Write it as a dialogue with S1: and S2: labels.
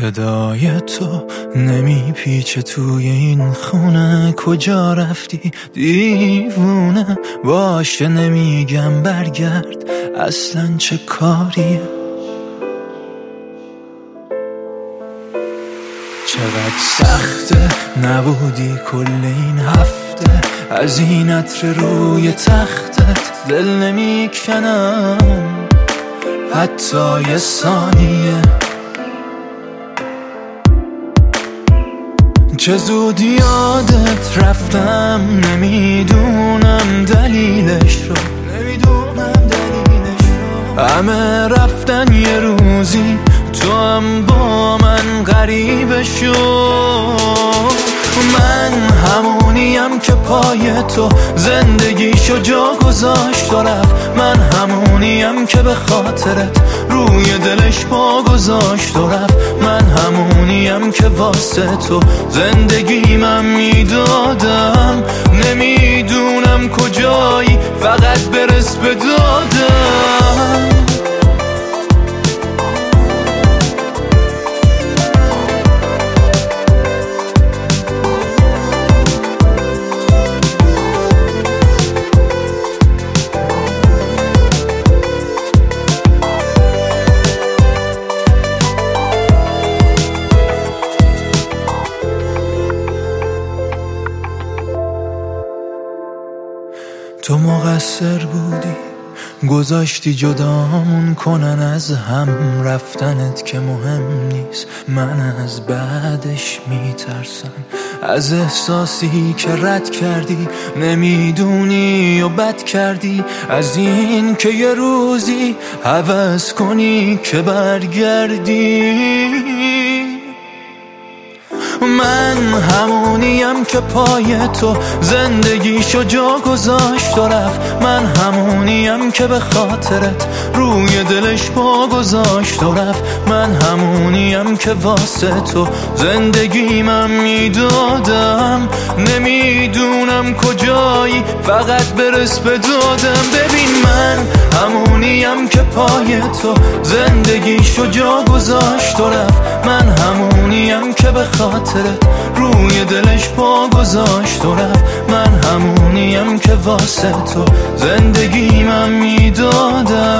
S1: صدای تو نمیپیچه توی این خونه، کجا رفتی دیوونه؟ باشه نمیگم برگرد، اصلا چه کاریه؟ چقدر سخته نبودی کل این هفته، از این عطر روی تختت دل نمیکنم حتی یه ثانیه. چه زود یادت رفتم، نمیدونم دلیلش رو، همه رفتن یه روزی تو هم با من غریبه شو. من همونیم که پای تو زندگیشو جا گذاشت و رفت، من همونیم که به خاطرت روی دلش پا گذاشت و رفت، من همونیم که واسه تو زندگیمم میدادم. نمیدونم کجایی، فقط برس به دادم. تو مقصر بودی، گذاشتی جدامون کنن از هم، رفتنت که مهم نیست، من از بعدش میترسم، از احساسی که رد کردی نمیدونی و بد کردی، از این که یه روزی هوس کنی که برگردی. من همونیم که پای تو زندگیشو جا گذاشت و رفت، من همونیم که به خاطرت روی دلش پا گذاشت و رفت، من همونیم که واسه تو زندگیمم میدادم. نمیدونم کجایی، فقط برس به دادم. ببین من همونیم که پای تو زندگیشو جا گذاشت و رفت، من همونیم که به خاطرت روی دلش پا گذاشت و رفت، من همونیم که واسه تو زندگیمم میدادم.